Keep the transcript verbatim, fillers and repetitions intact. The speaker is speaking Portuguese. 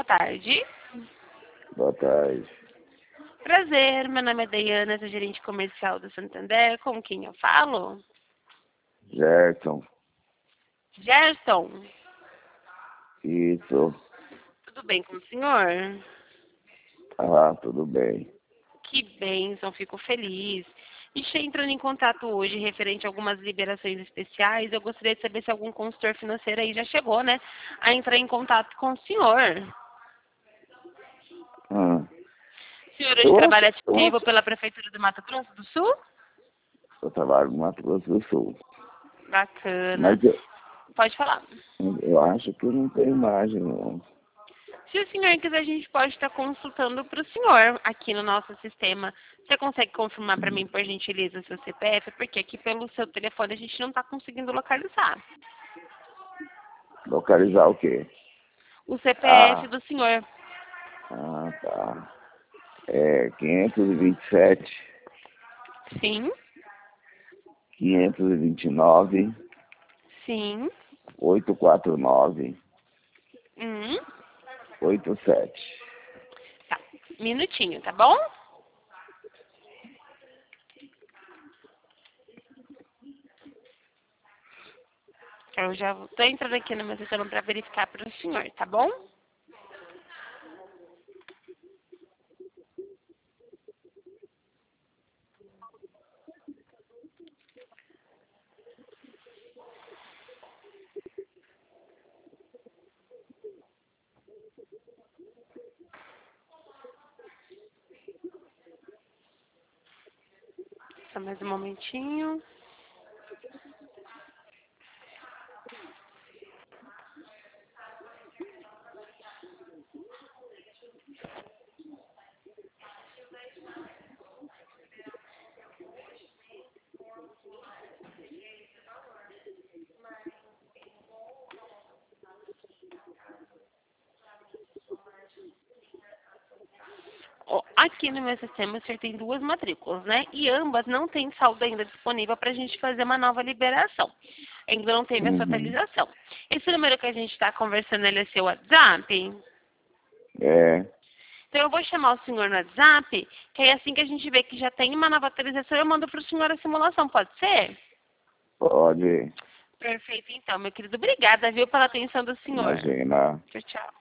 tarde. Boa tarde. Prazer, meu nome é Dayana, sou gerente comercial do Santander. Com quem eu falo? Gerson. Gerson. Isso. Tudo bem com o senhor? Ah, tudo bem. Que bênção, fico feliz. Estou entrando em contato hoje referente a algumas liberações especiais. Eu gostaria de saber se algum consultor financeiro aí já chegou, né, a entrar em contato com o senhor. Ah, O senhor hoje eu acho, trabalha eu ativo acho. pela Prefeitura do Mato Grosso do Sul? Eu trabalho no Mato Grosso do Sul. Bacana. Mas eu, Pode falar. eu acho que não tem imagem, não. Se o senhor quiser, a gente pode estar consultando para o senhor aqui no nosso sistema. Você consegue confirmar para mim, por gentileza, o seu C P F? Porque aqui pelo seu telefone a gente não está conseguindo localizar. Localizar o quê? O C P F Ah, do senhor. ah, tá. É quinhentos e vinte e sete, Sim, quinhentos e vinte e nove, sim. oitocentos e quarenta e nove, Hum. oitenta e sete. Tá. Minutinho, tá bom? Eu já estou entrando aqui no meu sistema para verificar para o senhor, tá bom? Só mais um momentinho. Ó, aqui no meu sistema o senhor tem duas matrículas, né? E ambas não têm saldo ainda disponível para a gente fazer uma nova liberação. Ainda não teve essa Uhum. atualização. Esse número que a gente está conversando, ele é seu WhatsApp? É, Então eu vou chamar o senhor no WhatsApp, que aí assim que a gente vê que já tem uma nova atualização, eu mando para o senhor a simulação, pode ser? pode. Perfeito, então, meu querido. Obrigada, viu, pela atenção do senhor. Imagina. Tchau, tchau.